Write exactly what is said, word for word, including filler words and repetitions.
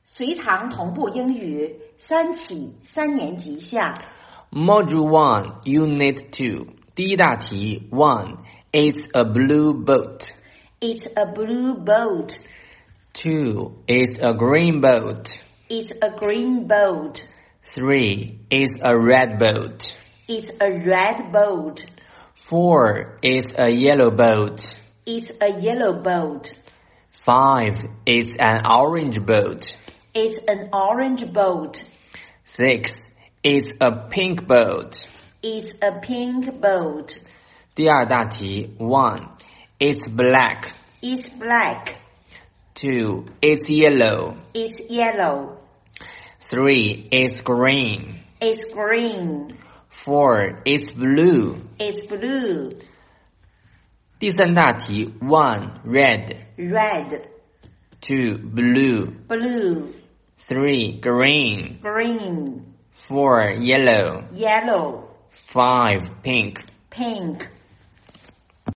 随堂同步英语三起三年级下 Module one, Unit two. 第一大题 one. It's a blue boat. It's a blue boat. two. It's a green boat. It's a green boat. three. It's a red boat. It's a red boat. four. It's a yellow boat. It's a yellow boat. five. It's an orange boat. It's an orange boat. six. It's a pink boat. It's a pink boat. 第二大题 one. It's black. It's black. two. It's yellow. It's yellow. three. It's green. It's green. four. It's blue. It's blue. 第三大题 one. Red. Red. two. Blue. Blue. three. Green. Green. four. Yellow. Yellow. five. Pink. Pink.